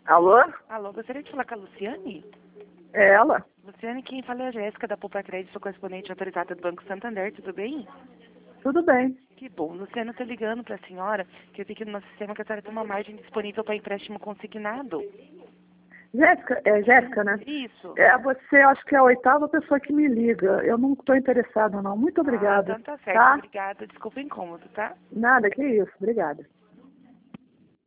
Alô? Alô, gostaria de falar com a Luciane? É ela? Luciane, quem fala é a Jéssica da Poupa Crédito, sou correspondente autorizada do Banco Santander, tudo bem? Tudo bem. Que bom. Luciane, eu tô ligando para a senhora, que eu vi aqui no nosso sistema que a senhora tem uma margem disponível para empréstimo consignado. Jéssica, né? Isso. Você acho que é a 8ª pessoa que me liga. Eu não estou interessada, não. Muito obrigada. Então tá certo. Tá? Obrigada. Desculpa o incômodo, tá? Nada, que isso. Obrigada.